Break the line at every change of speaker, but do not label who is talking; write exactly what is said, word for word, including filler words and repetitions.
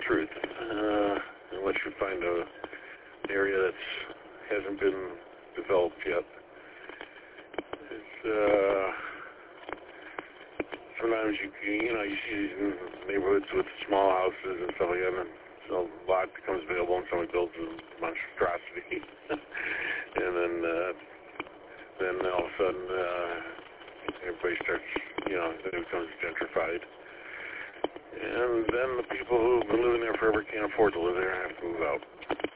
truth, uh, unless you find a area that hasn't been developed yet. It's, uh, sometimes you you know you see these neighborhoods with small houses and stuff like that, and so a lot becomes available, and someone builds a monstrosity, and then uh, then all of a sudden uh, everybody starts, you know, it becomes gentrified. And then the people who've been living there forever can't afford to live there and have to move out.